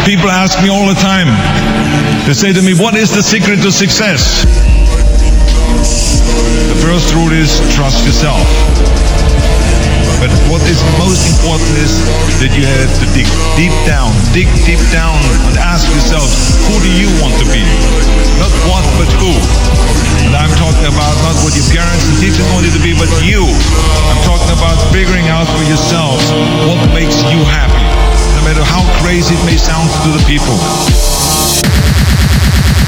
People ask me all the time. They say to me, what is the secret to success? The first rule is trust yourself. But what is most important is that you have to dig deep down and ask yourself, who do you want to be? Not what, but who. And I'm talking about not what your parents and teachers want you to be, but you. I'm talking about figuring out for yourself what makes you happy, no matter how crazy it may sound to the people.